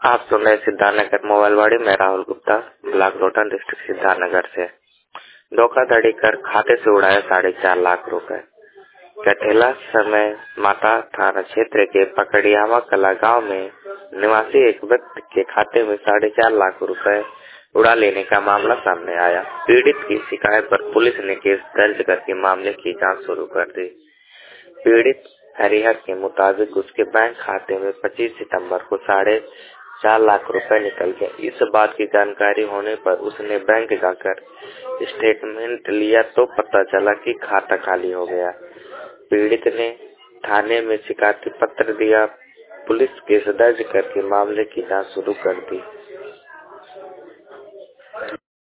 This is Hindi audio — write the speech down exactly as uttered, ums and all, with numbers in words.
आप सुन रहे सिद्धार्थनगर मोबाइल वाड़ी। मैं राहुल गुप्ता, ब्लॉक रोहटन, डिस्ट्रिक्ट सिद्धार्थनगर से। धोखाधड़ी कर खाते से उड़ाए साढ़े चार लाख रुपए। कटेला समय माता थाना क्षेत्र के पकड़ियावा कला गांव में निवासी एक व्यक्ति के खाते में साढ़े चार लाख रुपए उड़ा लेने का मामला सामने आया। पीड़ित की शिकायत पर पुलिस ने केस दर्ज करके मामले की जांच शुरू कर दी। पीड़ित हरिहर के मुताबिक उसके बैंक खाते में पच्चीस सितंबर को साढ़े चार लाख रुपए निकल गए। इस बात की जानकारी होने पर उसने बैंक जाकर स्टेटमेंट लिया तो पता चला कि खाता खाली हो गया। पीड़ित ने थाने में शिकायती पत्र दिया। पुलिस केस दर्ज करके मामले की जांच शुरू कर दी।